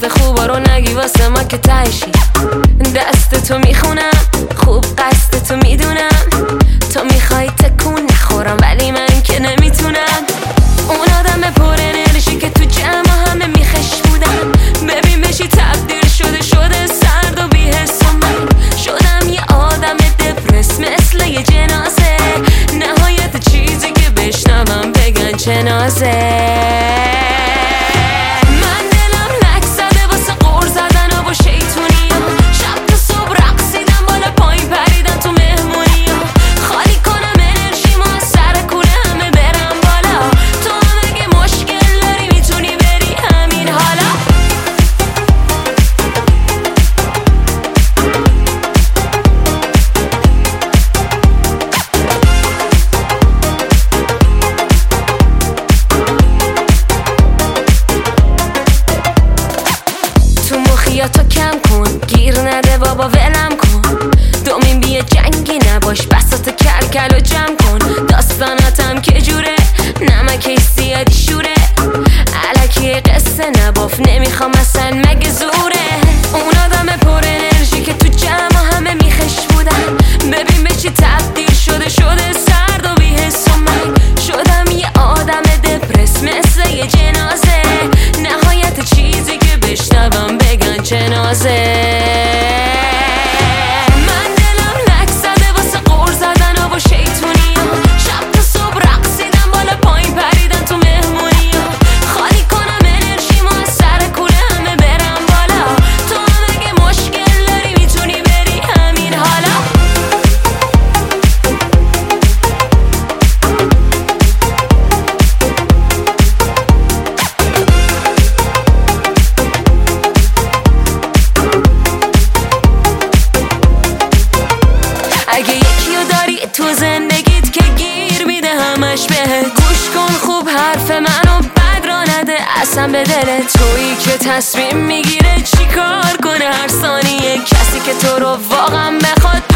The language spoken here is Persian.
دست خوبا رو نگی واسه ما که تهشی. دست تو میخونم خوب قصد تو میدونم، تو میخوای تکون نخورم ولی من که نمیتونم. اون آدم پر انرژی که تو جمع همه میخش بودم، ببین بشی تبدیل شده سرد و بی‌حس و من شدم یه آدم دپرس مثل یه جنازه. نهایت چیزی که بشنوم بگن چه نازه. یا تو کم کن گیر نده بابا ولم کن، دومین بیه جنگی نباش بساط کلکل و جمع کن. داستاناتم که جوره نمکش زیادی شوره، علکی قصه نباف نمیخوام اصلا مگه زوره. اون آدم پر انرژی که تو جمع همه میخش بودن، ببین به چی تبدیل شده سرد و بی‌حس و من شدم یه آدم دپرس مثل یه جنازه. نهایت چیزی که بشنوم بگن چه نازه. اگه یکیو داری تو زندگیت که گیر میده همش بهت، گوش کن خوب حرف منو بد را نده اصلا به دلت. تویی که تصمیم میگیره چی کار کنه هر ثانیه، کسی که تو رو واقعا بخواد